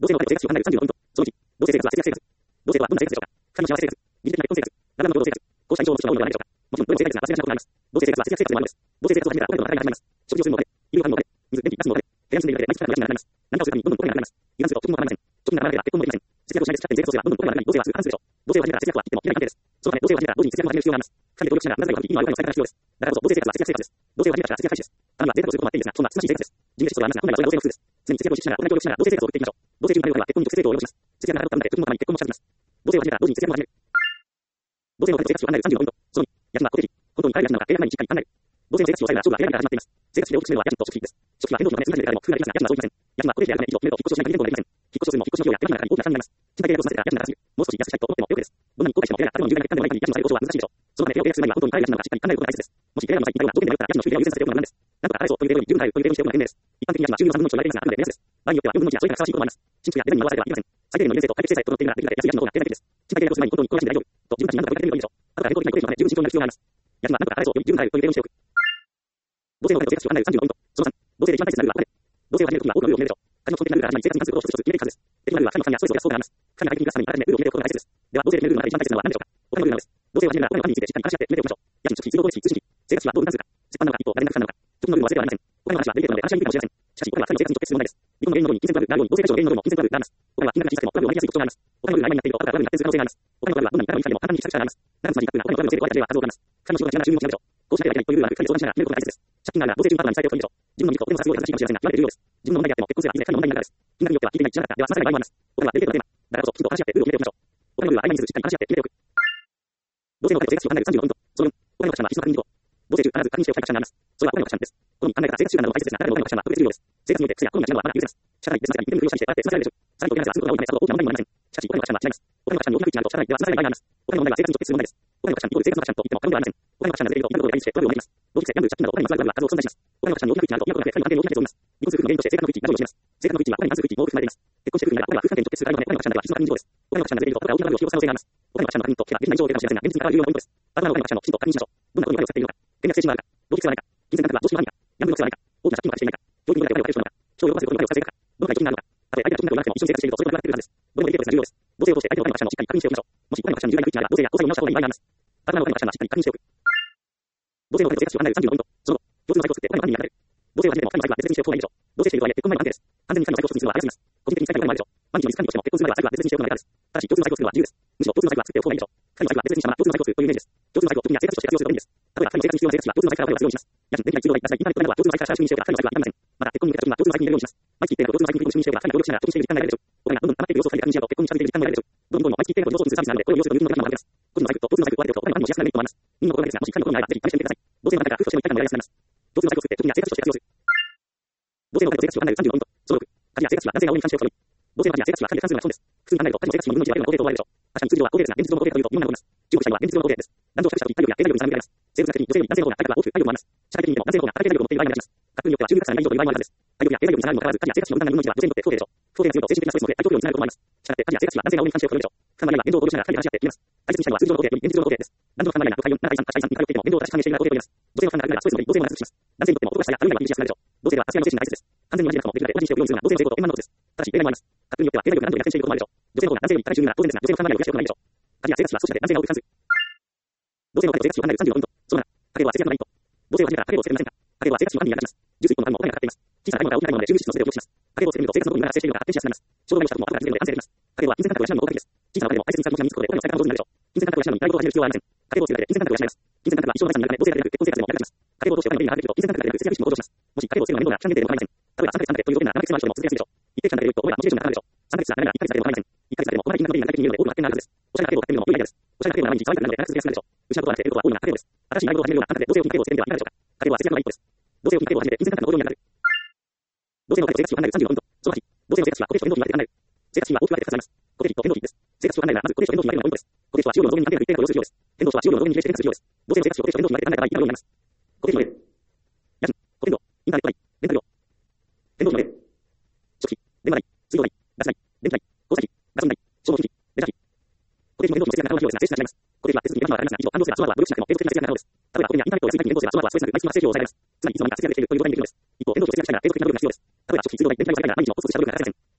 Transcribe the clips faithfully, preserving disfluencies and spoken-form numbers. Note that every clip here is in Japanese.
同性の生活習慣内さんじゅうごポイント。そのいち、同性生活は節約生活。同性とはどんな生活でしょうか。神幸せ生活、疑似的な結婚生活、ランダムの同性生活。こうした印象を持つ人が多いのではないでしょうか。もちろん、どれも正解ですが、忘れがちなことがあります。同性生活は節約生活でもあるのです。同性生活を始めたら、お金の働きが始まります。食事をするので、医療費ので、水、電気、ガスので、部屋に住んでいるだけで毎月からの家賃が上がります。何かをするためにどんどんお金がかかります。油断すると貯金も上がりません。貯金が上がらなければ結婚もできません。節約をしないで使って生活をすればどんどんお金が上がり、同性はすぐ反するでしょう。同性を始めたら節約は切っても切れない関係です。そのため、同性を始めたら同時に節約も始める必要があります。神で協力しながら、なぜか意味のあるお金を使い方が必要です。だからこそ、同性生活は節約生活です。同性を始めたら節約開始です。神は贅沢をすることもあっていいんですが、そんなつましい生活です。人的質素はありますが、本来はそれが同性の普通です。常に節約を意識しながら、お金を協力しながら、同性生活を送っていきましょう。同性中に入るお金は結婚に直接成功を及ぼします。節約がなかったので、貯金のために結婚もしたくなります。同性を始めたら同時に節約も始める。同性の生活習慣内さんじゅうごポイント。そのに、家賃は固定費。本当に帰る家賃なのか、契約内にしっかり考える。同性の生活習慣は勝負が契約から始まっています。生活費で大きく占めるのは家賃と食費です。食費は変動費のため数ヶ月であれも工夫ができますが、家賃はそういきません。家賃は固定費であるため、以上、決めると引っ越しをしない限り変動ができません。引っ越しをするも引っ越しの費用や手間暇がかかり大きな負担になります。賃貸契約をさせてから家賃が高すぎる。もう少し安くしたいと思ってもよくです。どんなに後悔しても契約があるのに重大な負担でもない限り家賃の下げ交渉は難しいでしょう。そのため、契約を契約する前には本当に帰る家賃なのかしっかり考えることが大切です。もし契約の際に条件で迷ったら家賃の収入を優先させておくのが無難です。なんとか払えそうという例より十分払うという例にしておくのが賢明です。一般的に家賃は収入のさんぶんのいちと言われていますが、あくまで目安です。場合によってはよんぶんのいちやそれからふさわしいこともあります。新築やデザインに合わせてはいけません。最低限の優先と解決制裁と整っているならできるだけ安い家賃の方が経済的です。賃貸契約をする前に本当にこの家賃で大丈夫と自分たちに何とか言いかけるよりいいでしょう。あとは変動的な固定費のため十分慎重になる必要があります。家賃はなんとか払えそうより十分払うという例にしておく。同性の生活習慣内さんじゅうごポイント。そのさん、同性で一番大切なルールはこれ。同性を始めるときは多くのルールを決めるでしょう。仮の基本的なルールが始まり、生活に関することを一つ一つ決めていくはずです。敵なルールは神の神やストレスを減らすことがあります。神が大金に出すためにあらかじめルールを決めておくことが大切です。では、同性で決めるルールの中で一番大切なのは何でしょうか。お金のルールなのです。同性を始めるならお金の管理についてしっかり話し合って決めておきましょう。家賃、食費、水道光熱費、通信費、生活費はどう分担するか。折半なのか、一方、誰になく負担なのか。貯金のルールも忘れてはなりません。お金の話はデリケートなので話し合いにくいかもしれません。しかし、お金は二人の生活に直結する問題です。日本の原因のように金銭トラブルがあるように、同性対象の原因のようにも金銭トラブルがあります。お金は金額が小さくてもトラブルを招きやすい特徴があります。お金のルールが曖昧になっていると後からトラブルになっている可能性があります。お金のトラブルはどんなに痛みも痛みも簡単に自殺者があります。ならつまり楽なお金のトラブルを防ぐと相手は数多くあります。彼の仕事が違うな収入も違うでしょう。こうしなければいけないというルールは二人で相談しながら決めることが大切です。借金があるなら同性中のパートナーに伝えておくといいでしょう。自分の身ととてもすごい正しいかもしれませんが、言われているようです。自分の問題であっても結婚すればいずれ彼の問題になるからです。金の問題があるからです。金額によっては聞いてない知らなかった。では話さない場合もあります。お金はデリケートなテーマ。だからこそ、金と話し合ってルールを決めておきましょう。お金のルールは曖昧にせずしっかり話し合って決めておく。同性の生活習慣内さんじゅうごポイント。そのよん、お金の価値観は必須の確認事項。同性中必ず確認しておきたい価値観があります。それはお金の価値観です。この考え方生活習慣など大切ですが、誰もお金の価値観は特別重要です。生活において癖や好みや知能はまだ許せます。社会で済ませたり、一定の工夫をしたりしてあえて済ませられるでしょう。さらにお金がすることが多いため、さほど大きな問題にもなりません。しかし、お金の価値観は違います。お金の価値観に大きな一致があると社会では済ませられない場合があります。お金の問題は生活に直結する問題です。お金の価値観イコール生活の価値観と言っても過言ではありません。お金の価値観がずれると至るところで対立してトラブルを招きます。同時性、ギャンブル、借金などお金にまつわるトラブルが数多く存在します。お金の価値観に大きな一致があると今となって神の安定に大きな影響を及ぼします。日本数夫婦の原因として生活の不一致などを示します。生活の不一致はお金に関する不一致も多く含まれています。結婚して夫婦になればお金は夫婦関係に直結する間のため、お金の価値観では必須の確認事項です。お金の価値観がずれると後から大きなトラブルを引き起こす可能性があります。お金の価値観の確認と決まっていない以上出るかもしれませんが、現実に関わる有用なポイントです。あくまでお金の価値観のきちんと確認しましょう。どんなことにお金を使っているのか、権力精神はあるか、動機性はないか、金銭感覚は常識はないか、ギャンブルの癖はないか、大きな借金をしていないか、教育にお金をかける人なのか、将来を動かせることにお金を使いか、どのくらい貯金があるのか、たとえ相手が貯金額がなくても一緒に生活しているとそれと言われているはずです。どれもデリケートですが重要です。同性を通して相手のお金の価値観をしっかり確認しておきましょう。もしお金の価値観に重大な不一致があれば、同性や交際を見直した方がいい場合があります。あくまでお金の価値観はしっかり確認しておく。同性の生活習慣内さんじゅうごポイント。その共通の財布を作ってお金の管理に役立てる。同性を始めても神の財布は別々にしておく方がいいでしょう。同性しているとはいえ結婚前の安定です。完全に神の財布を一つにするのは早すぎます。個人的に使いたいお金もあるでしょう。毎日の水管理としても結婚するまでは財布は別々にしておくのがいいです。ただし共通の財布を作るのは自由です。むしろ共通の財布は作っておく方がいいでしょう。神の財布は別々にしたまま共通の財布を作るというイメージです。共通の財布を特には生活として活用するといいんです。例えば神の生活に必要な生活費は共通の財布からお金を活用します。家賃、電気代、水道代、ガス代、インターネットなどは共通の財布から収入しておけば神の財布はいらません。また結婚に向けた貯金は共通の財布に入れるようにします。毎月一定の共通の財布に共通収入しておけば神が協力しながら貯金している時間が得られるでしょう。お金がどんどん溜まっている様子を二人で確認し合うと結婚に近づいている時間が得られるでしょう。どの銀行にも毎月一定の要素を通じるサービスなので、これを利用すると友人の時間も上がります。個人の財布と共通の財布を割り当ておくとお金の管理もしやすくなるメリットもあります。任意の心がけですが、もし神のことになればぜひ試してみてください。同性の中から夫婦としての一体感も得られやすくなります。共通の財布を作って貯金や生活として活用する。同性の生活習慣内さんじゅうごポイント。そのろく、家事や生活は男性が多いに関しておくといい。同性の家事や生活は神で関するのが損です。普通に考えると家事も生活も分の違いを固定と思われるでしょう。確かに通常は固定ですが、現実上の固定というと日本なのです。中国社会は現実上の固定です。男女を比較したとき、体力や経済力に差が見られます。生物学的に女性より男性の方が体力が大きく体力もあります。社会的に見ても男性の方が働き体力を持っている場合があります。学部によっては中流格差がない以上という場合もあるはずです。体力や経済力に差があるにもかかわらず、家事や生活の分担が日本人は女性にとって不公平でしょう。不公平が強いと精神的なストレスも増え、体調不良になることもあります。したがって家事や生活は男性が多いに関しておくといいでしょう。神の家は言動を考慮しながら神で話し合って決めます。大切にしたいのは数字上の固定より現実上の固定です。男女の考えがな、国会よん、なな、いち、さん、はち、さんに通っていても言動を正しく反映していない固定と言います。女性の考えがストレスの時、同性も同じします。男性にとっても男らしさやあるいは厳しいやすくなるでしょう。同性では活躍の精神が大切です。完全に同じなくてもできるだけ同じにしておくようにするのは同性の成功と円満なことです。ただし例外もあります。学部によっては経済力が何度も逆転していることもあるでしょう。女性の方が男性より高い収入なら当然ですが、女性の考えを増やしておくのがいいでしょう。家事や生活は少しだけ男性が多く関する。同性の家事と生活習慣内さんじゅうごポイント。そのなな、家計は節約のメリット。同性を始めたら家計をつけてませんか。家計は生活習慣に役立ちます。重視一本のあるもお金がかかっています。小さな買い物から大きな買い物まで十分支出のせいで大きします。家計をつけてみると生活のことに無駄な生活が発展しやすくなります。衝動買いをした時も後から気づくので安定できます。家計は金銭感覚を養うのも効果的です。小さなお金でも大切に使う気持ちが身につくことでお金を使い方が上手になるでしょう。金銭感覚を養うのに大事を始める必要はありません。家計をつけるだけで金銭感覚を養います。金銭感覚は一生の財産になるため同性だけでなく結婚生活でも役立ちます。家計を通してお金の便利が上がっていくと金銭感覚が上がる節約意識も向上します。もし家計をつけるのが面倒な期間限定でも構いません。例えばさんかげつさんかげつという条件ならななかげつまでの人でも続けやすいでしょう。一定期間だけでいくと親がモチベーションが上がるでしょう。さんかげつならなないっかげつだけでも構いません。いっかげつだけでもこまめに金額の便利が大きく見えるので多くの発展があるはずです。おしゃれな家計を買ってみるのも良いアイデアです。おしゃれな家計を毎日可愛くなるので長く続けやすくなるでしょう。失うことはなくて得ることは大いな家計です。新しいアイドルを始めるような感覚で同性を金家計をつけてみてはいかがでしょうか。家計は節約の一歩です。同性を金家計を始めて金銭感覚の向上に上がる。同性の生活習慣内さんじゅうごポイント。そのはち、同性の生活費は固定費と変動費に分けて考える。生活費は大きく分けて数えます。固定費と変動費です。生活習慣内はまず固定費と変動費に分けるのがポイントです。固定費は使用量の増減に関係なく一定額を要するようです。変動費は使用量の増減に比例して変化するようです。同性の生活費を固定費と変動費に分けて考えた場合以下のようになります。固定費の例。家賃、固定費、インターネット代、レンタル料。変動費の例。食費、電話代、水道代、ガス代、電気代、交際費、ガス代、消耗費、レジャー費。固定費の変動費の節約が可能な費用ですが、性質が違います。固定費は手続きが手間がかかりますが、以上、反動性はその後は努力しなくても継続的な節約が可能です。例えば、ここにはインターネットを安い代金変動性はその後はストレスなく毎月の成長を抑えられます。つまり、いつの間にか節約できているという状態にできるのです。一方、変動費を節約したいなら継続的な努力が必要です。例えば、食費、水道代、電気代を抑えたいなら毎日のコツコツした努力が欠かせません。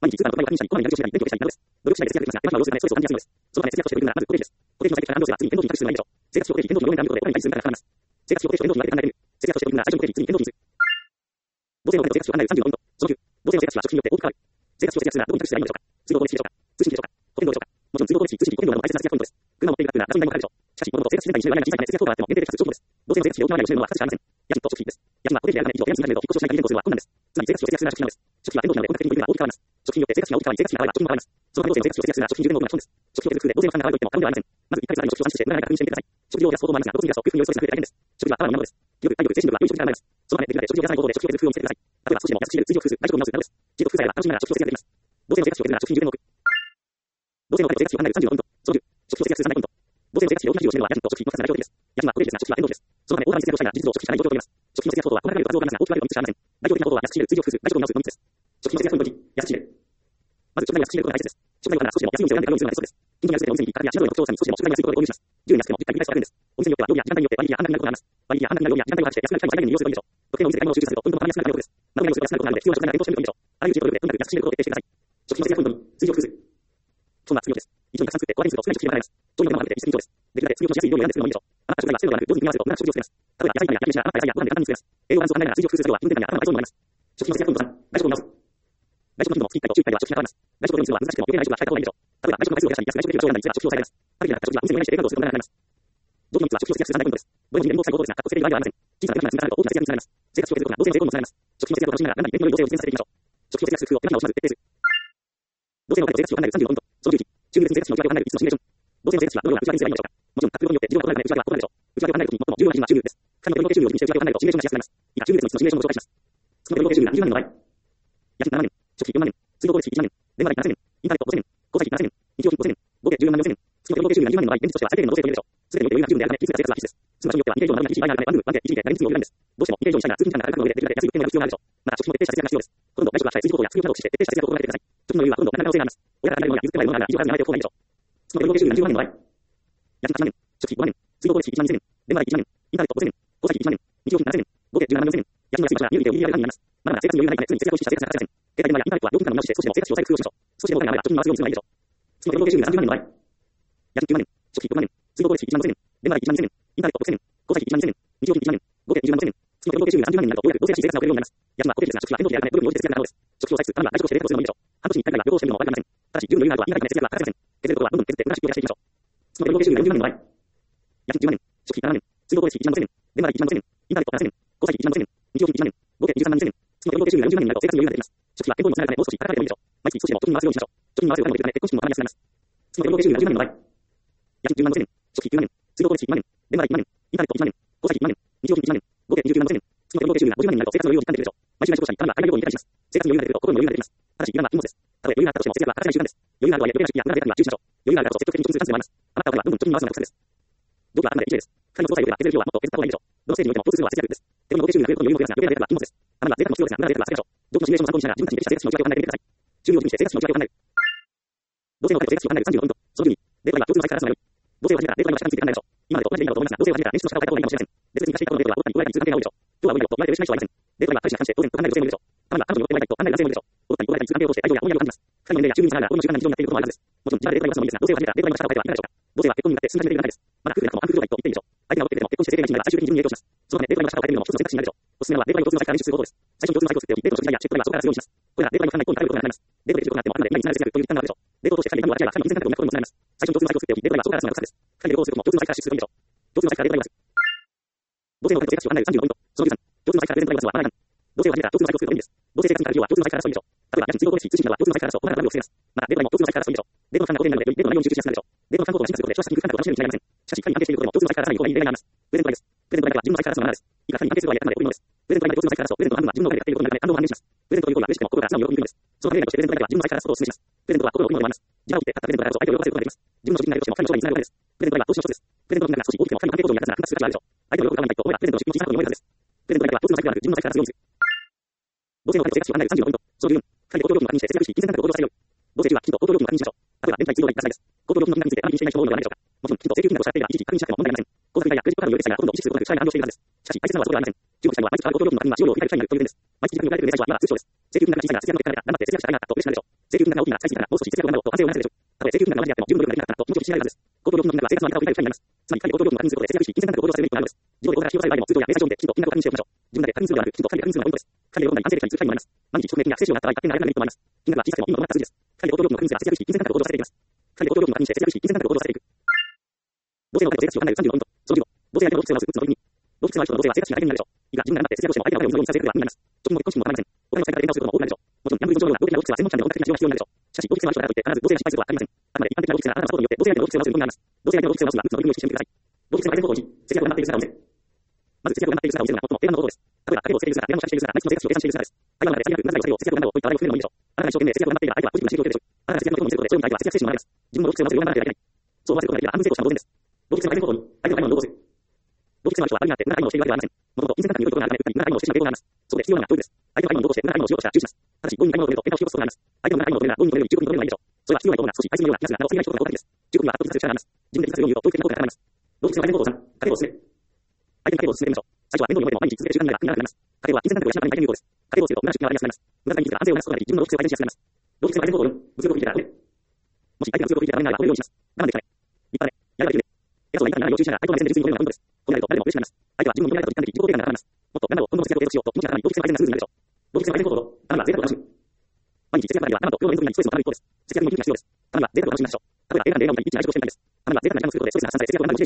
毎日通貨の答えを確認したり、こまめに内容を調べたり、勉強したりなどです。努力しないで節約できますが、今は様子がないストレスを管理やすいのです。そのため節約をしているのはまず固定費です。固定費の最適化は安定性、次に変動費が次に変動費になるでしょう。生活費を固定費、変動費を両面で見ることで、お金に対する額が変わります。生活費を固定費と変動費に分けて考えてみる。節約をしているのは最初の固定費、次に変動費にする。母性の生活費を考えるさんじゅうごポイント。そのきゅう、母性の生活費は食費によって大きく変わる。生活費を節約するのはどこに託していいのでしょうか。通語効率費でしょうか。通信費でしょうか。保険料でしょうか。もちろん通語効率費、通信費、保険料なども大切な節約ポイントです。車を持っている額がガソリン代もかかるでしょう。しかし、物事生活自然体に収入がない小さい金節約効果があっても限定的かつ長期です。母性の生活費を大きな量を占めるのはふたつしかありません。家賃と食費です。家賃は固定費であるがない以上、家賃金額を引っ越しをしない限り変動するのは困難です。つまり生活費を節約するのは食費なのです。食費は変動費なので本格的に見るのは大きく変わります。食費によって生活費が大きく変わり、生活費が変われば食費も変わります。その可能性の生活費を節約するのは食費にじゅうねんの大きな基本です。食費を節約するで母性の負担が変わると言っても過言ではありません。まずいっかげつあたりの食費を算出して無駄がないか確認してみてください。食費を増やす方法もありますが、どこに増やそう、給付によるストレスが増えるだけです。食費は変わらないものです。夜、体力、精神力は良い食費から生まれます。そのため、できるだけ食費を増やさない方法で食費を節約する工夫を見せてください。例えば少しでも安くしている、追求を工夫する、外食を見直すなどです。中毒副作用が楽しみながら食費を節約できます。母性の生活費を削るなら食費にじゅうねんの多く。母性の生活費を考えるさんじゅうごポイント。そのきゅう、食費を節約するさんポイント。母性の生活費を大きな量を占めるのは家賃と食費のふたつが代表的です。家賃は固定費ですが、食費は変動費です。そのため、大幅に節約をしたいが、実情食費しかない状況を取ります。食費の節約法とは、細かい数を数をがありますが、大きく分けるとみっつしかありません。代表的なことは安くしている、追求を工夫する、外食を見直すのみっつです。食費の節約ポイントいち、安くしている。まず、食材を安くしていることが大切です。食材は少しでも安いお店を選んで買うようにするのがベストです。近所にあるすべてのお店に価格や品揃えの特徴を差に少しでも食材が安いことで購入します。じゅうに安くてもじゅっかい繰り返すと安いんです。お店によっては料理や時間帯によって割引や半額になることがあります。割引や半額になる料理や時間帯を外して安くなる機会も最大限に利用するといいでしょう。特定のお店で買い物を集中するとポイントもたまりやすくなるということです。まとめると安くなることなので必要な食材なら検討してみるといいでしょう。あらゆる地域のレベルでとにかく安くしていることを徹底してください。食費の節約ポイントに、追求を工夫する。基本は作業です。一度にたくさん作って小分けにすると少ない食費がかかります。調理の手間もかけて一石二鳥です。できるだけ作業しやすい料理を選んで作るのもいいでしょう。あなたの食材は鮮度がなく、料理に組み合わせると無駄な食事を作れます。例えば野菜炒めや焼き飯や余った野菜やご飯で簡単に作れます。栄養バランスを考えながら追求を工夫する作業は気分転換や頭の体操にもなります。食費の節約ポイントさん、外食を見直す。外食の頻度も月いっかいと週いっかいでは食費が変わります。外食をするのは難しくても余計な外食は控えた方がいいでしょう。例えば外食の回数を減らしたり、安く外食できる場所を選んだりすれば食費を抑えられます。食べきれなかった食事はお店にお願いしてテイクアウトすることがなくなります。上記のみっつは食費を節約する三大ポイントです。どれも人間の臭いことですが、かっこつけている場合ではありません。小さな手間が積み重なると大きな節約につながります。生活費を削ることが同性の成功にもつながります。食費の節約を楽しみながら、何より良い同性を実践させていきましょう。食費を節約する工夫を手間暇を惜しまず徹底する。同性の生活費を考えるさんじゅうごポイント。そのじゅういち、収入別に生活費の内訳を考えるいつつのシミュレーション。同性の生活費はどのような内訳にすればいいのでしょうか。もちろん、各労によって事情が異なるので内訳は異なるでしょう。内訳を考えるときに最も重要な基準は収入です。かなりの収入を軸にして内訳を考えるとシミュレーションがしやすくなります。以下、収入別のみっつのシミュレーションをご紹介します。月の合計収入がにじゅうまんえんの場合、家賃ななまんえん、食費よんまんえん、水道光熱費いちまんえん、電話代ななせんえん、インターネットごせんえん、交際費ななせんえん、日用品ごせんえん、合計じゅうよんまんよんせんえん。月の合計収入がにじゅうまんえんの場合、現実としては最低限の同性と言えるでしょう。すべてにおいて余裕な基準であるため、気づか生活は必須です。その場所によってはにけい以上の丸々厳しい場合があるため、ワンルーム、ワンケー、いちにケー、誰につも余裕なんです。どうしてもにケー以上にしたいなら通勤時間がかかるので、できるだけ安い物件を選ぶ必要があるでしょう。また、食費も徹底した節約が必要です。ほとんど外食は社会通常法や通用などをして徹底した節約を心がけてください。食費の余裕はほとんどなかなか可能性があります。親が考えるものや譲ってもらえるものがあるが、以上数が並べておく方がいいでしょう。月の合計収入がにじゅうまんえんの場合、家賃はちまんえん、食費ごまんえん、水道光熱費いちまんにせんえん、電話代いちまんえん、インターネットごせんえん、交際費いちまんえん、日用品ななせんえん、合計じゅうななまんよんせんえん。家賃が安い場所は入力で余裕がある範囲になります。まだまだ生活に余裕がないため、常に節約を意識した生活が欠かせません。携帯電話やインターネットは料金間を見直して少しでも生活費を抑える工夫をしましょう。少しでもお金があれば貯金に回すようにするのがいいでしょう。月の合計収入がさんじゅうまんえんの場合、家賃きゅうまんえん、食費ろくまんえん、水道光熱費いちまんごせんえん、電話代いちまんにせんえん、インターネットごせんえん、交際費いちまんにせんえん、日用品いちまんえん、合計じゅうななまんよんせんえん。月の合計収入がさんじゅうまんえんになると、ようやく同性らしい生活が送れるようになります。家賃は固定費ですが、食費は変動費であるため、どれも同時節約が可能です。食費を抑えつつ、あるいは外食をして冷凍するのもいいでしょう。半年にいっかいぐらいは旅行をしてみるのも悪くありません。ただし、十分余裕があるとは意味がないため節約は欠かせません。削ることはどんどん削って無駄な出費を減らしていきましょう。月の合計収入がにじゅうまんえんの場合、家賃じゅうまんえん、食費ななまんえん、水道光熱費いちまんごせんえん、電話代いちまんごせんえん、インターネットななせんえん、交際費いちまんごせんえん、日用品いちまんえん、合計じゅうさんまんにせんえん。月の合計収入がよんじゅうまんえんになると生活に余裕が出てきます。食費は健康にもつながるため、もう少し働かれてもいいでしょう。毎月少しでも貯金に回すようにしましょう。貯金に回すお金もいるため、結婚式もたまに安くなります。月の合計収入がじゅうまんえんの場合、家賃じゅうまんごせんえん、食費きゅうまんえん、水道光熱費いちまんえん、電話代いちまんえん、インターネットいちまんえん、交際費いちまんえん、日用品いちまんえん、合計にじゅうきゅうまんごせんえん。月の合計収入がごじゅうまんえんになると生活の余裕を実感できるでしょう。毎週内仕事したり、たまには海外旅行に行ったりします。生活に余裕が出てくると心に余裕が出てきます。ただし、油断は禁物です。たとえ余裕があったとしても節約は欠かせない習慣です。余裕があるとはいえ余計な出費や無駄な贅沢には注意しましょう。余裕があるからこそ積極的に貯金するチャンスでもあります。あなたはどんどん貯金に回すのがコツです。動機はあくまで一例です。二人の交際力では削れる量はもっと削った方がいいでしょう。どのステージにおいても共通するのは節約です。手の合計収入が増えることの余裕も増えますが、余計な贅沢は禁物です。あなたは贅沢も必要ですが、無駄な贅沢は避けましょう。上記のシミュレーションを参考にしながら自分たちに適した生活の内訳を考えてみてください。収入を軸にして生活の内訳を考えてみてください。同性の生活費を考えるさんじゅうごポイント。そのじゅうに、デート代は共通の財から集まる。同性を始めたらデート代の社会について考えましょう。今までと同じでいいのだと思いますが、同性を始めたら年収の差を変えた方がいいかもしれません。別に稼いだことのデートはどこかに加えたり通関係が多いでしょう。今日は無理よと言われて嬉しない人はいません。デート代は彼氏が関して当然と考える女性もいるでしょう。たまには彼女に乗ってもらいたいと考える男性もいるでしょう。どこかに加えたり通関係を通して愛情や思いやりを感じます。二人の年齢や収入に差があるが、どの時間が日常になっていることもあるはずです。もちろん自腹でデート代を出すのもいいですが、同性を始めたらデート代の仕方を変えてはいかがでしょうか。同性は結婚に向かって進み始めている段階です。まだ夫婦でなくても暗夫婦状態と言っていいでしょう。相手が持っていても結婚して生計が一年が最終的に自分に影響します。そのためデート代の仕方を変えてみるのも一つの選択肢になるでしょう。おすすめはデート代を共通の財から練習することです。最初に共通の財を作っておき、デートの食事代やチェック代はそこからするようにします。これらデート代の負担が一方に頼ることがなります。デートで事情があってもあくまで今につながる節約という負担があるでしょう。デートを通して二人での分け合いはさらに優先されるということにもつながります。最初に共通の財を作っておき、デート代はそこからするのがです。二人で旅行をすることも共通の財から支出するのでしょう。共通の財からデート代を出す。同性の生活費を考えるさんじゅうごポイント。そのじゅうさん、共通の財からデート代を出すのはマナー違反。同性を始めたら共通の財を作るといいんです。同性生活に関しては共通の財から争いでしょう。例えば、家賃、水道光熱費、通信費などは共通の財から争う、お金が悪を防げます。また、デート代も共通の財から争いでしょう。デートの負担が固定になるので、デートの内容に集中しやすくなるでしょう。デートの負担行動が進化することで、少し先に負担を楽しめるに違いありません。しかし、いかに安定していることでも共通の財からさらに方がいい例があります。プレゼント代です。プレゼント代は自分の財から争うのはマナーです。いかに安定するとはいえ、あくまで多いものです。プレゼント代で共通の財から争う、プレゼントの半分は自分のお金で買っていることになるため、半分を半減します。プレゼントという行為は嬉しくても心が素直に喜びます。そのためにしてプレゼント代は自分の財から争うことをお勧めします。プレゼントは心を送るものでもあります。自分を切って買ったプレゼントだからこそ相手を喜ばせることができます。自分の実費になるとしても彼の将来につながるわけです。プレゼント代は投資の一つです。プレゼントの金額が少し大きくても二人の関係構造になるなら工夫する価値があるでしょう。相手を喜ばせないと思えばプレゼントの出費の小さなことに思えるはずです。プレゼント代は共通の財ではなく自分の財から争うようにする。同性の生活費を考えるさんじゅうごポイント。そのじゅうよん、二人で公共料金を確認して節約し、金銭感覚を向上させるように。同性中はきちんと公共料金を確認しましょう。例えば、電気代、水道代、ガス代です。公共料金の金額についてあまり気にしていない人も多いのではないでしょうか。もちろん、きちんと請求金額を支払っていれば、一時確認しなくても問題ありません。口座費代やクレジットカードの余裕決済がほとんど意識することなく社員が反応しているはずです。しかし、大切なのはそうではありません。注目したいのは毎月払う公共料金の確認は使用量を控える社員がいるという点です。毎月自宅に送られてくる明細は、まだ通知書です。請求金額が小さいが節約の結果なら頑張って節約したいなと嬉しくなるでしょう。 請求金額が大きな最新からもう少し節約を頑張ろうと反省を促すでしょう。たとえ請求金額が前であっても十分努力ができなかったと気持ちを知られるはずです。公共料金の金額は生活の安定を対象になります。つまり、管理公共料金の確認することで節約費、金銭感覚を向上させるメリットがあるのです。自動で口座が使用される場合も通帳や明細書を見てきちんと金額を確認しておきましょう。自分らで確認するのではなく、きちんと管理で確認するのがポイントです。管理で喜んだり安定的に通知があります。万日遅刻や不正使用があった場合、確定がなれるメリットもあります。金額が小さくても意味の伴った数字です。管理で公共料金の確認すれば節約費、金銭感覚を向上させていきます。管理で公共料金の確認して節約費、金銭感覚を向上させていく。同性の生活を生活費を考えるさんじゅうごポイント。そのじゅうご、同性相手の動物性を打つの時に、動物性の人の同性は生活費が大変になるでしょう。いが自分が頑張って節約をしても相手のお金を水を見させることは無になります。貯金も結婚式もわかりません。お金の使い方で変化をすることも多くなるでしょう。もちろん、ギャンブル依存症状が動的な動物性は専門家で音楽的な使用が必要になるでしょう。しかし、動物性の人だからといって必ず同性が失敗することはありません。あくまで一般的な動物性があなたのことによって同性相手の動物性を直すようになります。同性相手の動物性を直すには打つの時にを意識してみてください。動物性の改善方法いち、節約を行っている姿を見せる。まず節約を行っている姿を見せるのが最も定番の方法です。例えば、家計簿をつけている姿、部屋の借りしている姿、内の生活費を計算している姿です。相手の中で最悪、なぜかを節約を頑張ろうといった話題を含めるのもいいでしょう。あなたが一生懸命節約を行っているが相手はポジティブな刺激を受けるでしょう。あなたが節約のことを見せることで、それを見た相手は節約精神を学びます。自分も動物性をまず言わなければいけない。そう思わせることができれば半分成功したも同然です。動物性の改善方法に、相手の買い物をどうする。動物性の人は悪になって無駄な買い物をしているわけではありません。もともと金銭感覚に良いところがあるため、無駄な買い物をしてしまう傾向があります。そこで必要なのは教育です。相手の買い物をどうして無駄な買い物をしようとしたら注意します。ただし、強引に買い物を止めると喧嘩を引き起こすことがあります。相手の無駄な買い物を止めるなら強引に止めるより十分に止めるのがいいでしょう。それは必要なことが少し排水のような気がするが、なおすぎない人が効果的です。十分には圧倒的な力があります。自分で気がするように言うと、教育的な効果が高まります。動物性の改善方法さん、家計簿を進める。相手に家計簿を進めてみましょう。最初は面倒に思っても毎日続ける習慣になれば苦にならなくなります。家計簿は金銭感覚を養うために大変有効です。家計簿をすると無駄な出費が笑いやすくなります。無駄遣いについて安定をなすことができ、自分の動物性を改善しやすくなります。動物性の改善方法よん、物欲を聞いてから褒める。もし相手が物欲を聞いてから褒めない場合は褒めるようにします。我慢できない。立派ね。やるができるね。偉そうな言い方にならないよう注意しながら相手の目線で実に褒めるのがポイントです。褒められると誰でも嬉しくなります。相手は自分の褒められたと実感でき、自己肯定感が高まります。もっと、なんだろう、今度も節約を継続しようと気持ちが高まり、動物性の改善がスムーズになるでしょう。動物性の改善方法と、たまには贅沢を楽しむ。毎日節約ならば、たまと量の連続になりストレスもたまる一方です。節約にも勇気が必要です。たまには贅沢を楽しみましょう。例えば映画で映画を見たり、一日愛食をしてみたりです。たまには贅沢な時間を作ることでストレスが発散され、節約を学ぶモチベーションも高まるでしょう。動物性の改善方法ろく、ご覧の映画の有効です。この日楽しいことをするという計画を立てましょう。この日楽しいことをするという計画を立てましょう。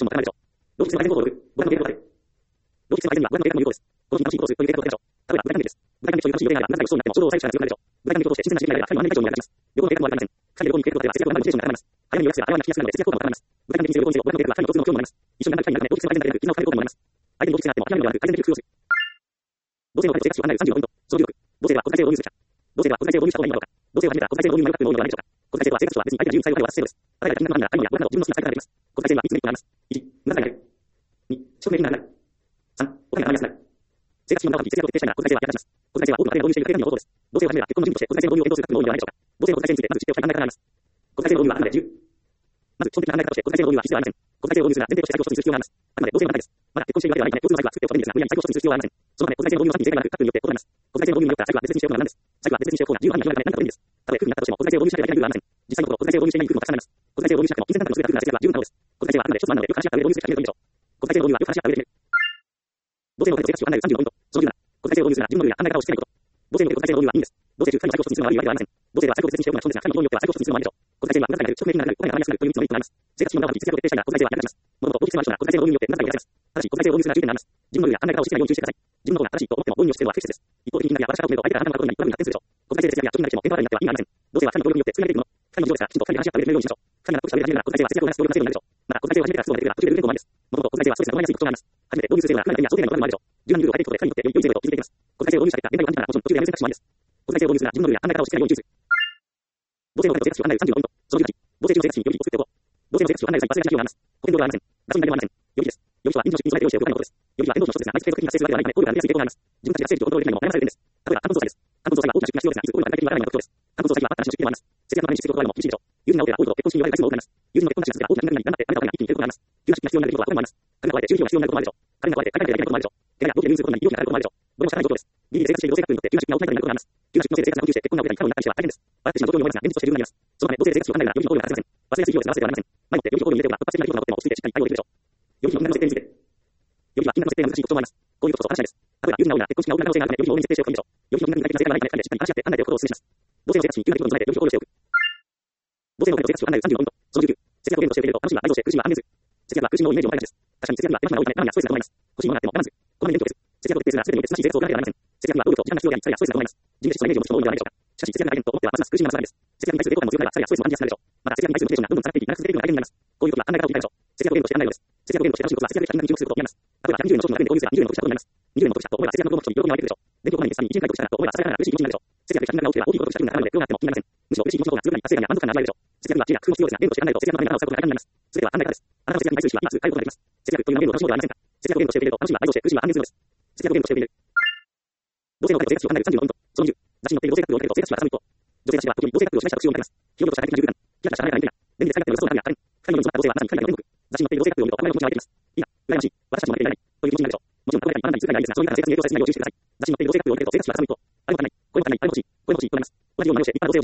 例えば、具体的です。具体的という楽しい予定があれば、なぜかそうになっても衝動を抑える力が強くなるでしょう。具体的として新鮮な刺激があれば、神の安定以上に役立ちます。旅行の計画もありません。管理旅行に計画を立てれば節約を学ぶモチベーションが高まります。早めに予約すれば早めに聞きやすくなるので節約効果も高まります。具体的にする旅行にせよ、僕の計画は神の共通の興味もあります。一緒に頑張りたいんだため、動物性の改善だけでなく、絆を深める効果もあります。相手に動物性があっても諦めるのではなく、改善的に工夫をする。同性の生活を考えるさんじゅうごポイント。そのじゅうろく、同性は国際性を導入するか。同性は国際性を導入した方がいいのか。同性を始めたら国際性を導入に迷うのではないでしょうか。国際性は生活とは別に相手が自由に最後まで渡す制度です。与えられた金額なら買い物やご飯など自分の好きな使い方ができます。国際性にはいつメリットがあります。いち、無駄遣いが減る。に、資本的にならない。さん、お金が貯まりやすくなる。生活費を使うとき節約を徹底したいなら国際性は役立ちます。国際性は多くの家庭が導入している経済の方法です。同性を始めれば結婚の準備として国際性の導入を検討する方も多いのではないでしょうか。同性の国際性についてまず知っておきたい考え方があります。国際性の導入はあくまで自由。まず基本的な考え方として国際性の導入は必要ではありません。国際性を導入するなら前提として最強を一つにする必要があります。あくまで同性の中です。まだ結婚しているわけではないため共通の財布は作っておくためにですが、無理やり最強を一つにする必要はありません。そのため国際性の導入は先に正解がなく各国によって異なります。国際性の導入によっては財布は別々にしておくのは何です。財布は別々にしておく方が十分な理由があるため何かといいんです。たとえ夫婦になったとしても国際性を導入しなければいけない理由がありません。実際のところ国際性を導入していない夫婦もたくさんあります。国際性を導入しなくても金銭感覚の優れた夫婦が節約は十分なのです。国際性はあくまで一つの案なのでよく話し合った上で導入するしかないでしょう。国際性の導入はよく話し合った上で決める。同性の生活を考えるさんじゅうごポイント。そのじゅうなな、国際性を導入するなら自分のルールや考え方を知っていないこと。同性における国際性の導入はいいんです。同性中神の最高一つにするのは悪いわけではありません。同性は最高別にしておくのは基本ですが、神のことによっては最高一つにするのもありでしょう。国際性は無駄遣いが減る、職名になる、お金が貯まりやすくなるというみっつのメリットがあります。生活費の無駄遣い節約を徹底したいなら国際性は役立ちます。もともと法律性のある人なら国際性の導入によって無駄遣いを減らせます。ただし国際性を導入するなら注意点があります。自分のルールや考え方を知っていないように注意してください。自分のことが正しいと思っても導入をしているのは不適切です。一方的に金額や私が決めると相手があなたのことに悪くなってするでしょう。国際性で節約や貯金ができても電波になっては意味がありません。同性は神の協力によって作り上げているもの。神の上ですから、きちんと神で話し合った上で決めるようにしましょう。神が納得した上で始めるなら国際性は節約をなす協力の制度になるでしょう。また国際性を始めてから不都合が出てくるが途中でルール変更もあります。もともと国際性はストレスが溜まりやすい特徴があります。初めて導入する制度がかなりや想定外のこともあるでしょう。柔軟にルールを変えていくことで神によってより良い制度を築いていきます。国際性を導入した結果、電波に感じながらもちろん途中でやめる選択肢もあります。国際性を導入するなら自分のルールや考え方を知っていないように注意する。同性の生活を考えるさんじゅうごポイント。そのじゅうはち、同性中の生活費に予備費を作っておこう。同性の生活を考える際、一発で費用があります。保険料がありません。ガソリン代もありません。予備費です。予備費とは臨時の出費に備えて用意しておくためのことです。予備費は電動の一つですが、毎月継続的に発生するわけではないため、効率が出やすい傾向があります。自分たちが整理とコントロールできないのも悩まされる点です。例えば、冠婚葬祭です。冠婚葬祭は大きな出費が必要ですが、いつ起こるのか具体的にわからないのが特徴です。冠婚葬祭はあったら出費もあります。節約のために支出を断るのも厳しいでしょう。友人が多ければ多いほど結婚式に言われる回数も多くなります。友人の結婚たちが大きな金額になり、頑張ってあなたのお金が一気に減ることがあります。急な出費が必要になる出費は他にもあります。金が加えて収費が必要になることもあるでしょう。金が加えて買い替えてできないこともあるでしょう。手がや同期で入院することに医療費がかかることもあるでしょう。どれもしゃあない状況です。ギリで生活している同性カップルにとって急な出費が大きな額になることがあります。急な出費のせいで生活が困窮して結婚が遅れたり過労になったりしては大変です。笑ってしまう状況に思いますが、現実として十分にあります。そのため、同性で生活を考えるなら予備費の考慮が欠かせません。忘れやすい費用ですが忘れてはなりません。前もって予備費を考慮に入れておけば、突発的な出費が起こっても落ち着いてしっかり対応できるでしょう。予備費の金額の設定について。予備費は金額の設定が難しい特徴もあります。こういうことこそ話し合いです。例えば、友人が多いなら結婚式が大きな可能性があるため、予備費を多めに設定しておくべきでしょう。予備費の金額に最適な成果がないため、しっかり話し合って案内でおくことをお勧めします。同性の生活に急な出費を備えて予備費を考慮しておく。同性の生活を考えるさんじゅうごポイント。そのじゅうきゅう、節約を弁当して受けると楽しみは倍増して苦しみは半減する。節約は苦しみのイメージを変えがちです。確かに節約は手間暇が多いため、何やストレスが伴います。欲しいものがあっても我慢する。こまめに勉強です。節約を徹底するなら全てにおいて素晴らしい生活を送らなければなりません。節約には労力と時間が必要であり、疲れやストレスが伴います。自分で質素なイメージを持つ人も多いのではないでしょうか。しかし節約が大変と思ってはますます苦しみが増すです。節約に対する抵抗感も強くなれば疲れやストレスも感じやすくなるでしょう。また節約に対するモチベーションがどんどん下がっていき、長く続けていくのが大変になります。こういう時は考え方を聞いてみます。こういう時は考え方を聞いてみましょう。節約を弁当して案内のです。節約を弁当して楽しむことは節約で金額に注目することになります。例えば、にじゅうえんの商品を中で購入すればにじゅうえんの得したことになります。にじゅうえんの得したと思えば節約の項目に喜びが湧いてくるでしょう。電動購入にさんにいちえん回答したらと思えばささやかな嬉しい気持ちになるでしょう。節約で金額が多ければ大きいことした金額が高いので、どうなっても気になりません。むしろ嬉しい気持ちの方が通過に達成感や満足感が味わえるでしょう。節約には知恵や工夫も必要ですが、弁当して案内と節約のために頭を使うことが大変になります。全ては考え方です。あなたの節約に対する意識は今すぐ変えることができます。節約というのは弁当を楽しむことではありませんか。節約を弁当して受けると楽しみは倍増して苦しみは半減するのです。節約を弁当して受ける。同性の生活を考えるさんじゅうごポイント。そのじゅう、雑誌に載っている同性カップルを受けると生活費はかさむ一方。女性たちは特に同性カップルを示した特集を見ています。費用とした大的な充感、キラキラした華やかなイメージが、便利で使い勝手の良さそうな紙や家電、二人のように詰まった同性はまさに神の天国。雑誌に載っている同性カップルを見ると頭の気持ちが湧いてきます。いいな、羨ましい、私たちも負けていられない、という気持ちになるでしょう。もちろん、これだけ学んだり通過がいいですが、そういう生活に影響させないよう注意してください。雑誌に載っている同性カップルを見ると生活費はかさむ一方。あれもかない、これもかない、あれも欲しい、これも欲しいとなります。同じような容姿で立派な同性を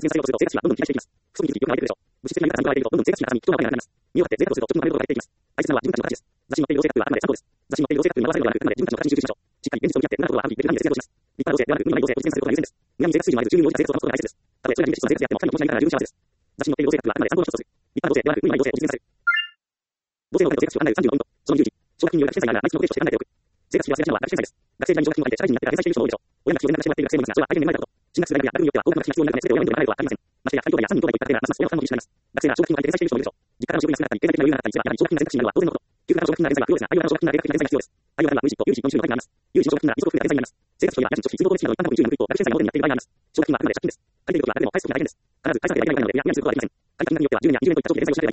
実現されようとすると、生活費はどんどん肥大していきます。不足に気づき、よくなってくるでしょう。物質的な豊かさに加えていると、どんどん生活費がさらに貴重なことになります。身を張って税額をすると、自分の食べることが減っていきます。大切なのは自分たちの形です。雑誌に載っている労政学はあくまで参考です。雑誌に載っている労政学に惑わされるのではなく、あくまで自分たちの形に集中しましょう。しっかり現実を見合って、無駄なことは省き、できる範囲で節約をします。立派な労政ではなく、無理な労政を実現させることが優先です。無駄に税額水準を上げず、十分に応じた税額を保つことが大切です。たとえそれが自分自身の税額であっても、神の気持ちがいいから十分幸せです。雑誌に載っている労政学はあくまで参考の一つとする。立派な労政ではなく、無理な労政を実現させる。労政の税額を案内さんじゅうごポイント。そのじゅういち、奨学金による学生債がある内地の税として考えておく。税額費は増やしなのは学生債です。学生代に奨学金を借りて社会人になってから返済している人も多いでしょう。親が必要でなくしてもらっている学生もいますが、それは相手に恵まれたこと。進学する大学や学部によっては高額な費用が必要になるため、全て親にでも払えるとは限りません。ましてや、再兄弟やさんにん兄弟といった家庭がますます親の負担も厳しくなります。学生が奨学金を借りて返済している人もいるでしょう。実家からの仕事が少なかったり、経済的な余裕がなかったりすれば、やはり奨学金が選択肢になるのは当然のこと。給付からの奨学金なら返済は不要ですが、愛用からの奨学金なら税額費が返済が必要です。愛用からは無利子、有利子、よん種類のタイプがあります。有利子奨学金なら利息を含めた返済になります。生活費や家賃貯蓄、通行手続きなど一般の分給の一方、学生債が元になっている場合があります。奨学金はあくまで借金です。借りている時は誰でも返すことが大変です。必ず返さなければいけないので、やりすることはできません。借りた金額によってはじゅうねんやにじゅうねんといった長期で返済をしなければいけない場合もあります。妻に加え、長期間にわたって毎月返済を続けるのは本当に大変です。奨学金による学生債を続けるのは本当に大変です。返済が苦しい人は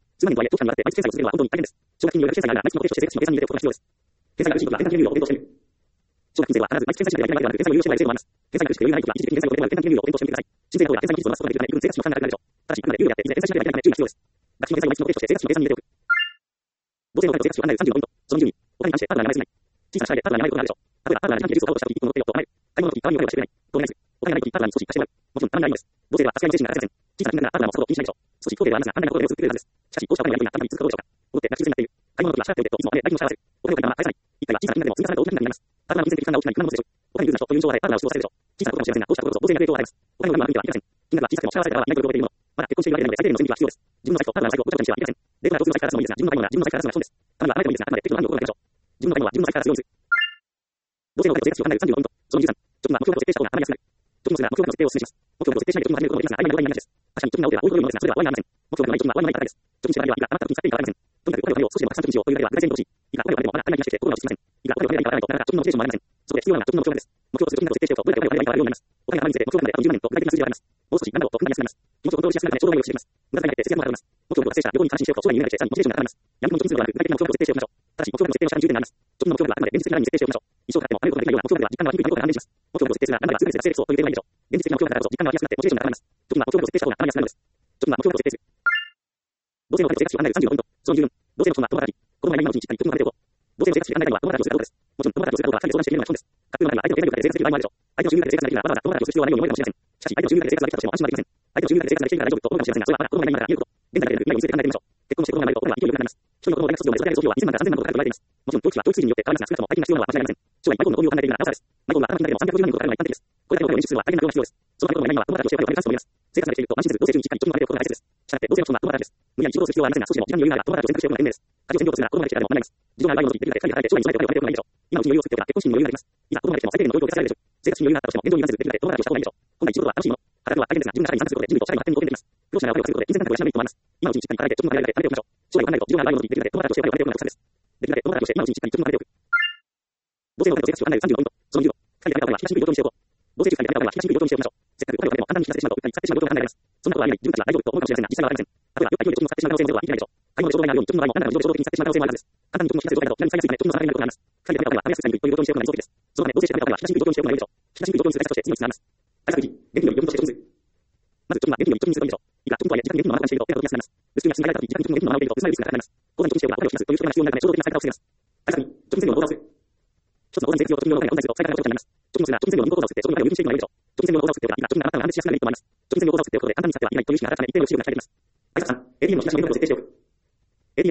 年間金利をお検討してみる。奨学金制度は必ず毎月返済しなければいけないわけではなく、返済を有している制度もあります。返済が苦しくて余裕がない時は一時的に返済を行える年間金利をお検討してみてください。申請の方では返済の期日を回すことができるため、分生活費の負担が軽くなるでしょう。ただし、あくまで有利であって、以前返済しなければいけないため注意が必要です。学費の返済を毎月のお検討して税額の計算に入れておく。同性の税額を案内さんじゅうごポイント。そのじゅうに、お金に関してパートナーに名前すぎない。小さな社会でパートナーに名前ることがあるでしょう。例えば、パートナーに短期でリスクを買おうとした時、一本の手をと甘える。買い物の時、代わりにお金をしてくれない。とお願いする。お金がない時、パートナーに少し貸してもらう。もちろん、たまらないのです。同性では扱いの精神が出せません。小さな金額ならパートナーもそこを気にしないでしょう。少し不公平ではありますが、判断が公平を続けるはずです。しかし、こうしたお金のやり取りがたまに続くことでしょうか。戻って泣き癖になっている。買い物の時は支払っておいてといつも姉、大金を支払わせる。お金を借りたまま返さない。一回は小さな金額でも積み重なると大きな金額になります。パートナーの金銭的負担が大きなり不満なものでしょう。お金にルールな人という印象を与え、パートナーを指導されるでしょう。小さなことかもしれませんが、こうしたことこそ同性に影響を与えます。お金の額は悪いとは言いません。金額は小さくても支払わせた側はいないということでいるもの。まだ結婚しているわけでなので、最低限の準備は必要です。自分の財布とパートナーの財布をごちゃごちゃにしてはいけません。レートが同数の財布から出すのもいいですが、自分の買い物は自分の財布から出すのが損です。たまには離れてもいいですが、あくまで適度な量を心がけましょう。自分の買い物は自分の財布から出すようにする。同性の税額を案内さんじゅうごポイント。そのじゅうさん、貯金は目標額を設定した方がたまりやすくなる。貯金をするなら目標額の設定をお勧めします。目標額を設定しないで貯金を始めることもできますが、あいまいのがいい話です。確かに貯金が多ければ多いほど良いのですが、それは終わりがありません。目標額のない貯金は終わりのないからです。貯金しておられれば、いくら余った時に使っていいかわかりません。とにかくお金を少しでもたくさん貯金しようというだけは絶対にほしい。いくらお金をあればまだ足りない気がして心が落ち着きません。いくらお金をないからないとなかなか貯金のモチベーションも上がりません。そこで必要なのは貯金の目標です。目標をする貯金額を設定しておくと、どれだけお金がいいかわかるようになります。お金があまりにせて目標額であとじゅうまんえんと具体的な数字があります。もう少し頑張ろうと考えやすくなります。気持ちをコントロールしやすくなるためちょうどいいをしていきます。無駄遣いが減って節約も上がります。目標を達成したら旅行に感心しようと将来に夢がしてさらにモチベーションが上がります。闇の貯金するのではなく、具体的な目標を設定しておきましょう。ただし、目標の設定の下に重点があります。貯金の目標はあくまで現実的なラインに設定しておきましょう。一生かかってもあることができないような目標では実感の低いところから安定します。目標を設定するが何だか優れてた成績をという点はいいでしょう。現実的な目標だからこそ実感が湧きやすくなってモチベーションが上がります。貯金は目標を設定した方がたまりやすくなるのです。貯金は目標を設定する。同性の税額を案内るさんじゅうごポイント。そのじゅうよん、同性の人は共働き。子供がいない今のうちにしっかり貯金をかけておこう。同性の税額を案内るのは共働きをすることです。もちろん共働きをするかどうか二人で相談してみるのが基本です。学校の中では相手の経済力で税額する場合もあるでしょう。相手の収入で税額ができるならわざわざ共働きをする必要はないように思えるかもしれません。しかし相手の収入で税額ができたとしても安心はできません。相手の収入で税額ができているから大丈夫と思うかもしれませんが、それはまだ子供がいないから言えること。現在だけで未来を見せて考えてみましょう。結婚して子供が生まれるとお金は勢いよくなります。一人の子供を大学卒業まで育て上げる費用はにせんまんからさんぜんまんとかかると言われています。もちろん教育費は教育水準によって変わりますが、少なくとも大金が必要なのは間違いありません。将来マイコンの購入を考えているならなおさらです。マイコンは頭金だけでもさんびゃくごじゅうまんえんとかかるのは一般的です。これだけお金を捻出するのは大変な量が必要です。そのマイコンがいない今は友達としてお金を返すと思います。生活ができていると安心せず、同性中にしっかり貯金をかけておくことが大切です。したがって同性の人は友達です。無理やり仕事をする必要はありませんが、少しでも時間に余裕があれば友達を選択しておくのが賢明です。家事を専業とするなら子供ができてからでも問題ないです。事情がある場合の時できるだけ会議で働いて将来に備えてお金をかけておくのがいいでしょう。今のうちに余裕を作っておけば結婚式に余裕があります。いざ子供ができても最低限の教育を受けさせられるでしょう。生活に余裕があったとしても現状にならずできるだけ友達をした方がいいでしょう。本来仕事は楽しいもの。働くのは大変ですが、自分が社会に参加することで人類と社会の発展に貢献できます。不労者なお金を稼ぐことで金銭感覚を養うと思います。今のうちにしっかり働いて貯金をかけておきましょう。将来を考えると事情がある場合の時できるだけ友達としてお金をかけておくのが得策です。できるだけ友達として今のうちにしっかり貯金をかけておく。同性の税額を案内るさんじゅうごポイント。そのじゅうご、借りたお金は引き出しに平等にしておこう。同性中間で借りたお金は引き出しに平等にしておきましょう。せっかくお金をかけても簡単に引き出してしまうとうっかり使ってしまうことが考えられます。そんなことはありえない。自分たちは大丈夫と思うかもしれませんが、実際はありません。例えば、よく勢いで貯金を使ってしまう可能性もゼロとは言い切れないでしょう。買い物で衝動買いになるように貯金の場合も単なる衝動的に使ってしまう可能性もあるはずです。簡単に貯金を引き出す状態だと何に使いやすいため貯金の差がないことがあります。借りたお金はためやすい際に平等にしておくのが理想的です。そのため同性で借りたお金は引き出しに平等にしておくのが良いでしょう。引き出しに平等にする対策として次のいつつつあります。対策いち、現金より余分として貯金する。まず貯金は現金より貯金するべきでしょう。いくら貯金とはいえ、時間に現金のままにしていると手が届きやすくなります。留守中に休みがいた時、時間に貯金の現金のままを入れると、薄まるリスクが高まります。口座に貯金しておけばお金を引き出すという人が必要になるため、衝動的な使い方を防げます。対策に、貯金制限を口座をする。一つの口座に税金用と貯金用のお金を混在すると、最大の長期になります。貯金をするなら貯金制限用の銀行口座を作って、貯金のお金を郵便していくのがいいでしょう。貯金制限用の口座を作っておけば、いくら貯金がなくなるので安定しやすくなると思います。貯金制限用口座を作っておくことで、簡単に使ってはいけないという意識が働くため、一定の利息が期待できます。対策さん、エーティーエム の引き出し限度額を設定しておく。エーティーエム の引き出し限度額を設定しておくと、引き出しに状況を追加します。もちろんこれは引き出しの状況を追加する必要があります。引き出しの限度額を設定しておけば、セキュリティも向上するのでリスクに強いです。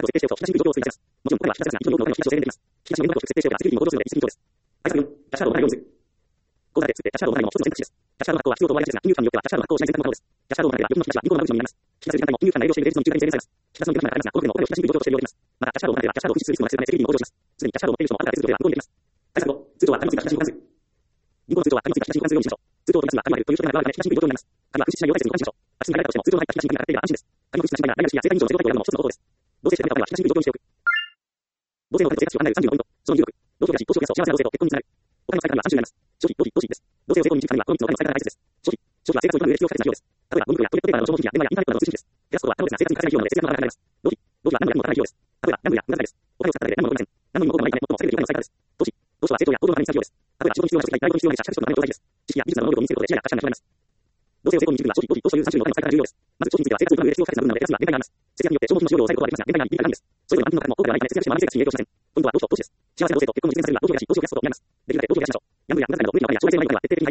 対策よん、キャッシュカードを行うようにする。口座で作ってキャッシュカードを行うのも一つの選択肢です。キャッシュカードの発行は必要と思われがちですが、金融機関によってはキャッシュカードの発行をしない選択も可能です。キャッシュカードを行うが、預金の引き出しは銀行の窓口のみになります。引き出す時間帯も金融機関が営業している例日のにじゅうかに制限されます。引き出すの限度がかかりますが、この点もお金を引き出しに状況として利用できます。また、キャッシュカードを行うが、キャッシュカードを実施するリスクもないセキュリティも向上します。すでにキャッシュカードを持っている人も後から手数料では無効にできます。対策ご、通帳は紙のついた引き出しに保管する。銀行の通帳は紙のついた引き出しに保管するようにしましょう。通帳を取り出すのは紙があるという人が現れたため引き出しに状況になります。紙は紛失しないよう対策に保管しましょう。空き巣に入られたとしても通帳の入った引き出しに紙がかかっていれば安心です。紙の紛失した紙が来月や生体認証のゼロタイプを選ぶのも一つの方法です。同性者の紙は引き出しに状況にしておく。同性の税額を案内るさんじゅうごポイント。そのじゅうろく、同居が実行しやすい幸せな同性と結婚につながる。お金の使い方にはさん種類あります。消費、浪費、投資です。同性を成功に導くためにはこのみっつのお金の使い方が大切です。消費、消費は生活を営む上で必要不可欠な費用です。例えば、ゴミ袋やトイレットペーパーなどの消耗品や電話やインターネットなどの通信費です。減らすことはタロですが生活に欠かせない費用なので節約の方が考えます。浪費、浪費は何もやっても働かない費用です。例えば、ギャンブルや無駄遣いです。お金を使っただけで何も残りません。何の意味も効果もないため、最も下げる有効な使い方です。投資、投資は成長や行動のために必要です。例えば、仕事に必要な時に大量に必要な資格取得のための大事です。知識や技術などの能力を身につけることで視野や価値観が広がります。同性を成功に導くには消費、浪費、投資というさん種類のお金の使い方が重要です。まず、消費については生活を営む上で必要不可欠な部分なので減らすには限界があります。節約によって消費の使用量を抑えることができますが、限界が意味があるんです。それぞれの金額も効果がないため節約しはあまり生活に影響しません。今度は浪費と投資です。幸せな同性と結婚を実現させるには浪費を増やし、投資を増やすことをやめます。できるだけ投資を増やしましょう。ギャンブルや無駄遣いなど無理なお金や障害性のないお金は徹底的に排除します。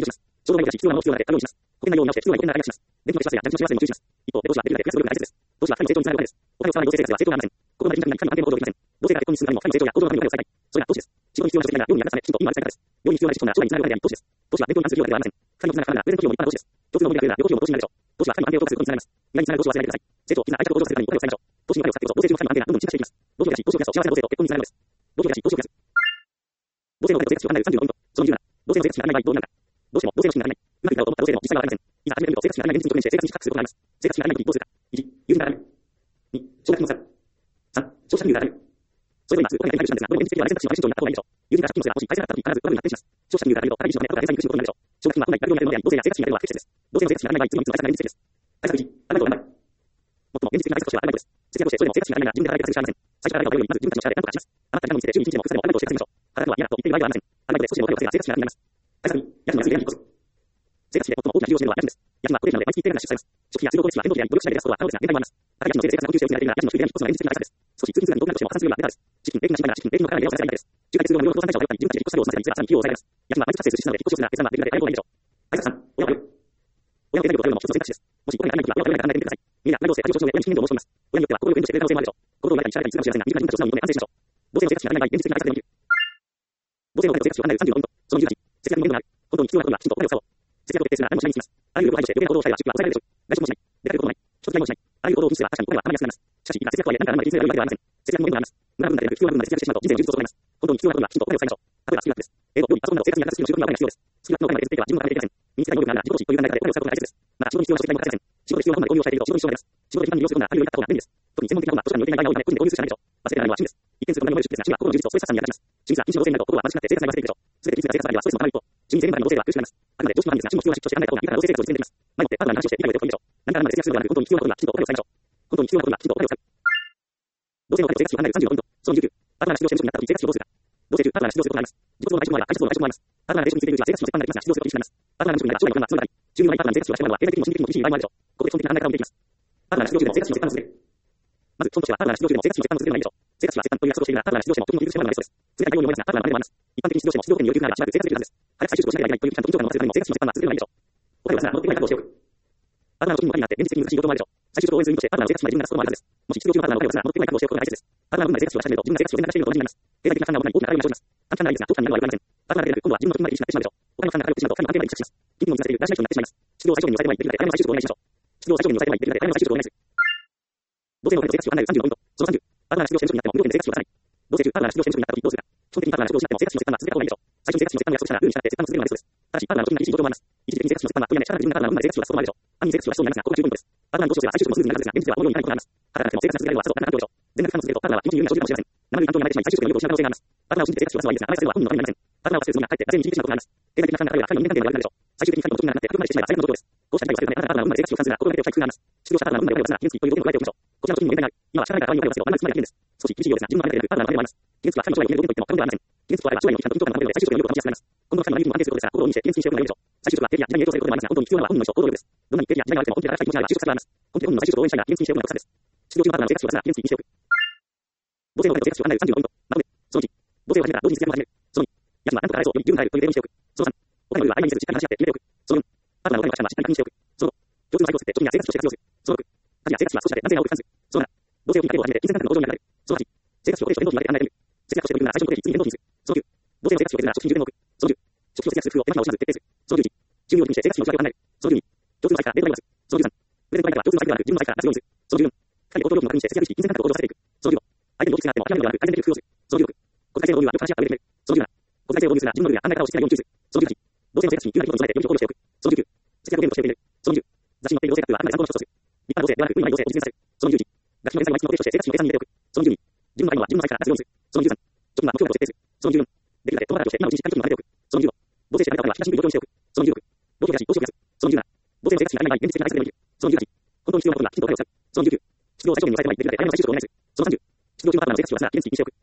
衝動が必要なものを必要なので、対応します。保険内容を見直して必要な保険なら開発します。電気の知らせや蛇口の知らせにも注意します。一方で、投資はできるだけ増やす努力が大切です。投資は神の成長につながるお金です。お金を使わない同性生活は成長がありません。ここまで人間に神の安定の行動できません。同性が結婚に進むためにも神の成長や行動の神のお金を使いたい。それが投資です。仕事に必要な職業や業務に役立つため、きちんと意味のある使い方です。世に必要な知識とな将来につながるお金であり、投資です。投資は勉強に関する業だけではありません。神のつながるからプレゼント費用も立派な投資です。共通の思いが増えれば両方も投資になるでしょう。投資は神の安定を強化することにつながります。未来につながる投資を忘れないでください。成長、絆、愛着を向上させるためにお金を使いましょう。投資にお金を使ってこそ、同性中の神の安定がどんどん進化していきます。同性がし、投資を増やすと幸せな同性と結婚につながるのです。同性がし、投資を増やす。同性の生活を案内するさんじゅうごポイント。そのにじゅうなな、同性の生活にならない場合どうなるか。どうしても同性の死にならない。うまくいくかを思った同性でも実際はありません。いざ始めてみると生活にならない現実に直面して生活に深くすることがあります。生活にならない時どうするか。いち、友人が改める。に、承諾の差。さん、消費者金融が改める。それぞれ今すぐお金が手に入る手段ですが、どれも現実的ではない選択肢のある慎重になった方がいいでしょう。友人が借金をすればもし返せなかった時必ず悪夢に発展します。消費者金融が改めると、新しいので、後から返済に苦しむことになるでしょう。承諾金は本来誰にもやるものであり、同性や生活にやるのは不適切です。同性の生活にならない場合、次のみっつの対策が現実的です。対策いち、アルバイトを頑張る。最も現実的な対策としてはアルバイトです。節約をしてそれでも生活にならないなら自分で働いて稼ぐしかありません。最初からアルバイトをやるよりまず自分たちの力で何とかします。あなたが今の店で週にいちにちでもふつかでもアルバイトをして稼ぎましょう。働くのは嫌だと言っている場合ではありません。アルバイトで少しでもお金を稼げば生活にならなくなります。対策に、家賃の安い部屋に引っ越す。生活費で最も大きな費用を占めるのは家賃です。家賃は固定費なので毎月一定額が支出されます。食費や水道光熱費は変動費であり、努力しないで出すことは可能ですが、限界もあります。ただ家賃のせいで生活が空中性を失っているなら、家賃の低い部屋に引っ越すのが現実的な対策です。少し通勤時間に遠くなるとしても加算するよりはベターです。資金、礼金が心配なら資金、礼金のから部屋を探せばいいだけです。仲介するのは無料の不動産会社を頼りに自分たちで引っ越し作業を済ませたりすればさらに費用を抑えられます。家賃は毎月発生する支出なので引っ越しをするなら決断はできるだけ早い方がいいでしょう。対策さん、親を頼る。親の経済力を頼るのも一つの選択肢です。もしお金がないときは親を頼らないで考えてみてください。みんな、内同性、家事を上へ親に資金伝導を申し込みます。親によっては心を援助してくれる可能性もあるでしょう。心を言われたり知られたりするかもしれませんが、身近な人たちを素直に認め安静にしましょう。同性の生活を安定しましょう。同性の生活を案内るさんじゅうよんポイント。そのにじゅういち、節約の面倒がある。本当に必要なことにはきちんとお金を使おう。節約を徹底するなら何もしないにします。あらゆる欲を排除して余計な行動をしたりは出費は抑えられるでしょう。外食もしない。出かけることもない。食費買いもしない。あらゆる行動を禁止すれば確かにお金はたまりやすくなります。しかし、いざ節約とはいえ何から何まで気にすればいいわけではありません。節約の面倒があります。無駄な分だけでなく必要な分まで節約してしまうと人生の充実を損ねます。本当に必要なことにはきちんとお金を使いましょう。例えばスキルアップです。英語、料理、パソコンなど生活に役立つスキルを習得にはお金が必要です。スキルアップのお金まで削っていけば自分のためにできません。身につけたい能力があるなら自己投資という考え方でお金を使うことが大切です。また仕事に必要な書籍代も欠かせません。仕事で必要な本まで購入をしたいと仕事に支障が出ます。仕事で時間に利用することならあるより買った方が便利です。特に専門的な本は図書館に置いていない場合が多いので個人で購入するしかないでしょう。忘れてないのは趣味です。一見すると何でもない趣味ですが、趣味は心の充実とストレス発散に役立ちます。趣味が禁止の同性になると心は貧しくなって生活に忘れていくでしょう。すべて禁止が生活にはストレスもたまる一方、趣味に全部の同性は苦しくなります。あくまで常識の範囲ですが、趣味も必要な出張して考えた方がいいから同性生活を実践できます。前もってパートナーに話をして理解を得ておくべきでしょう。何から何まで節約するのではなく、本当に必要なことにはきちんとお金を使いましょう。本当に必要なことにはきちんとお金を使う。同性のお金と生活費を離れるさんじゅうごポイント。そのにじゅうきゅう、パートナーが失業して無職になった時生活費をどうするか。同性中、パートナーが失業することになります。自己負の外食の場合は会社の外食もあります。パートナーが定職についているうちは生活費の折半ができますが、失業することになります。パートナーが無職になれば将来の不安が募るたり、収入がないパートナーに生活費をはしてもらうのは経済的にも心理的にも厳しい場合もあるでしょう。ここで基本的な考え方を見ていきます。パートナーが失業中でも生活費の折半をする。まず、そのとしては、パートナーが失業中でも生活費の折半をするのがいいでしょう。生活費は折半という約束をしているなら、パートナーが失業しても特に寄付する必要がないそうです。冷たい対応に思いますが、パートナーの場合ですが、一般的に失業しても失業保険に余裕があればしばらく生活できるはずです。早く再就職をしなければいけないというちゃんと緊張感を持たせるためにも生活費の折半は続けるのがいいでしょう。お金を出すなら戻ってこない覚悟をしておく。パートナーの貯金もになって現実的に難しいこともあるでしょう。再就職を応援する意味としてパートナーの生活費まで自分が出すこともあるはずです。もし失業中のパートナーのお金を出すなら戻ってこない覚悟をしておくことが大切です。パートナーの分まで生活費を始めると自分が生活費を全額しているのと同じになります。経済的な負担が大きな大きな大きな生じます。短期間ならいいですが、長期間になるのは良くありません。パートナーだけでなく今度は自分の貯金まで気になってしまうでしょう。お金の負担が軽くしてしまうと神の安定までに着地します。金利の水させている大事な人になってしまいます。失業を最小限に抑えてはいけないので、早めの再就職をお願いしましょう。失業を最小限に抑えてはいけないので、早めの再就職をお願いします。同性のお金と生活費を案内るさんじゅうごポイント。そのさんじゅう、パートナーが失業して無職になっても無条件で生活費を出さない。同性中、パートナーが失業して無職になった時どうするか。基本的にパートナーが失業しなくても生活費の折半は続けた方がいいでしょう。最初に生活費の折半を約束したらルールに従って折半を続けるのがベストです。ただし、パートナーの貯金が厳しい状況もあります。一時的に生活費の折半は不やめ、しゃあな自分がパートナーの分まで生活費を出すこともあるでしょう。暗に生活費を出しそうになりますが、ここがじゅうポイントです。パートナーに交渉すれば再就職もスムーズになるのですが、現実では思うようにいかないことがあります。働かなくても生活が続けられるのはさぞ簡単な環境でしょう。全額負担を続けるとパートナーは気持ちに有利な生じるかもしれません。生身担当になれてしまい再就職の意欲を失う可能性があります。パートナーを信じて生活費を出すのはいいですが、甘やかせるのは本人のためになりません。パートナーを忘れずにはかえって惰性に導いてしまうことがあります。経済的な負担が軽いは神の人間関係で悪くなるでしょう。最終的に神の貯金がなくなって悪くまでしてしまえば最悪の状況です。こうした理解を忘れるため、パートナーの分まで生活費を負担するなら心がけておきたい工夫があります。失業したパートナーの分までお金を出すなら、金付きという要件を加えておきましょう。こちらの貯金にも限界がある。今は社会が代わりにお金を出すと、あんまりつまりは危険です。少し厳しいようですが、自分のためでなく、パートナーのためでもあります。金付きは神の将来を決めるどこにと言っても過言ではありません。金付きは将来の期間と緊張感のためで再就職の意欲を保ちやすくなります。今後の神の利益も安定することですが、心を意にして金付きにしておくのがいいでしょう。再就職は経費や時代に影響することもありますが、本当に必要なのは本人の意思と行動力です。どんなに経費や時代が悪くても本気で働きたい気持ちがあれば就職する必要があります。本気で本人の再就職を応援したいが金付きにしておくのが良さです。失業中のパートナーの生活費を出すなら金付きにしておく。同性のお金と生活費を案内るさんじゅうごポイント。まとめ。そのいち、同性を始めたら同時に節約も始める。そのに、家賃は何とか払えそうより十分払えるという例文にしておく。そのさん、お金の量は曖昧にせずしっかり話し合って決めておく。そのよん、パートナーのお金の価値観はしっかり確認しておく。そのご、共通の財布を設って貯金や生活費として活用する。そのろく、家事や生活費は少しだけ何千円が多く負担する。そのなな、同性を金額を始めて金銭感覚の向上に役立てる。そのはち、生活費を固定費と変動費まで考えてみる。節約として無理なら最初の固定費、次に変動費にする。そのきゅう、同性の生活費を削るなら食費に充填を置く。そのじゅう、食費を節約する工夫を手間暇を惜しまず徹底する。そのじゅういち、収入を気にして生活費の内訳を考える。そのじゅうに、共通の財布からデータを渡す。そのじゅうさん、プレゼントの相手は共通の財布ではなく自分の財布から出すようにする。そのじゅうよん、管理行動力も確認して節約意識、金銭感覚を向上させていく。そのじゅうご、相手の動機があっても諦めるのではなく改善できる工夫をする。そのじゅうろく、国際性の導入はよく話し合って上げてみる。そのじゅうなな、国際性を導入するなら自分のルールや考え方をしっかり読み注意する。そのじゅうはち、同性の生活に有害なことに備えて予備を考慮しておく。そのじゅうきゅう、節約をゲームとして受け入れる。そのじゅう、雑誌に載っている同性格はあくまで参考の一つとする。一般の同性ではなく無理ない同性を実現させる。そのじゅういち、学費の連載を毎月の提出として生活費の計算に入れておく。そのじゅうに、自分の買い物は自分の財布から出すようにする。そのじゅうさん、貯金は目標額と設定する。そのじゅうよん、できるだけ友達として今のうちにしっかり貯金をまとめておく。そのじゅうご、同性してあげたお金は引き出しに状況にしておく。そのじゅうろく、同居を増やし、投資を増やす。そのじゅうなな、同性の生活費に曖昧に現実的な対策でもいる。そのじゅうはち、本当に必要なことにはきちんとお金を使う。そのじゅうきゅう、失業を最小限に抑えてもいい。できるだけ早めの再就職をお願いする。そのさんじゅう、失業中のパートナーの生活費を出すなら金付きにしておく。